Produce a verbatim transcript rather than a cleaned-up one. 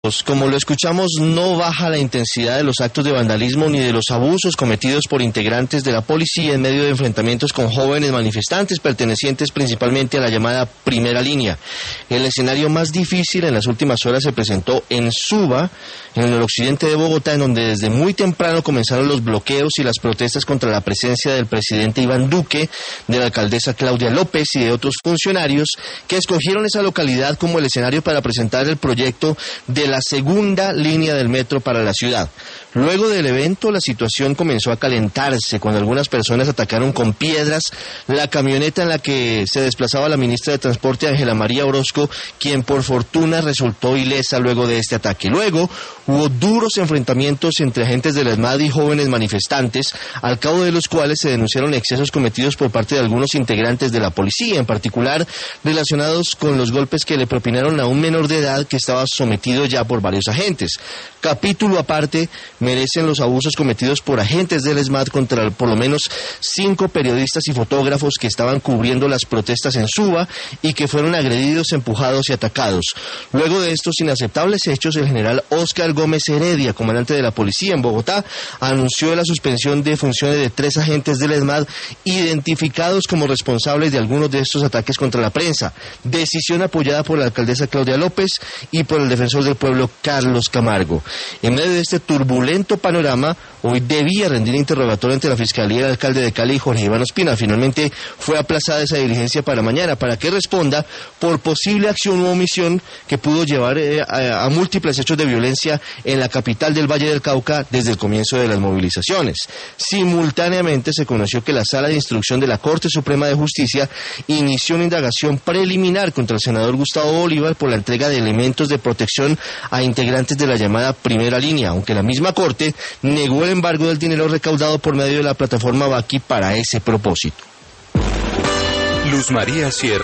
Como lo escuchamos, no baja la intensidad de los actos de vandalismo ni de los abusos cometidos por integrantes de la policía en medio de enfrentamientos con jóvenes manifestantes pertenecientes principalmente a la llamada primera línea. El escenario más difícil en las últimas horas se presentó en Suba, en el occidente de Bogotá, en donde desde muy temprano comenzaron los bloqueos y las protestas contra la presencia del presidente Iván Duque, de la alcaldesa Claudia López y de otros funcionarios que escogieron esa localidad como el escenario para presentar el proyecto de la segunda línea del metro para la ciudad. Luego del evento, la situación comenzó a calentarse cuando algunas personas atacaron con piedras la camioneta en la que se desplazaba la ministra de Transporte, Ángela María Orozco, quien por fortuna resultó ilesa luego de este ataque. Luego hubo duros enfrentamientos entre agentes del ESMAD y jóvenes manifestantes, al cabo de los cuales se denunciaron excesos cometidos por parte de algunos integrantes de la policía, en particular relacionados con los golpes que le propinaron a un menor de edad que estaba sometido ya por varios agentes. Capítulo aparte merecen los abusos cometidos por agentes del ESMAD contra por lo menos cinco periodistas y fotógrafos que estaban cubriendo las protestas en Suba y que fueron agredidos, empujados y atacados. Luego de estos inaceptables hechos, el general Óscar Gómez Heredia, comandante de la policía en Bogotá, anunció la suspensión de funciones de tres agentes del ESMAD identificados como responsables de algunos de estos ataques contra la prensa, decisión apoyada por la alcaldesa Claudia López y por el defensor del pueblo Carlos Camargo. En medio de este turbulento panorama, hoy debía rendir interrogatorio ante la Fiscalía el alcalde de Cali, Jorge Iván Ospina. Finalmente fue aplazada esa diligencia para mañana, para que responda por posible acción u omisión que pudo llevar eh, a, a múltiples hechos de violencia en la capital del Valle del Cauca desde el comienzo de las movilizaciones. Simultáneamente se conoció que la Sala de Instrucción de la Corte Suprema de Justicia inició una indagación preliminar contra el senador Gustavo Bolívar por la entrega de elementos de protección a integrantes de la llamada primera línea, aunque la misma Corte negó el embargo del dinero recaudado por medio de la plataforma Baki para ese propósito. Luz María Sierra.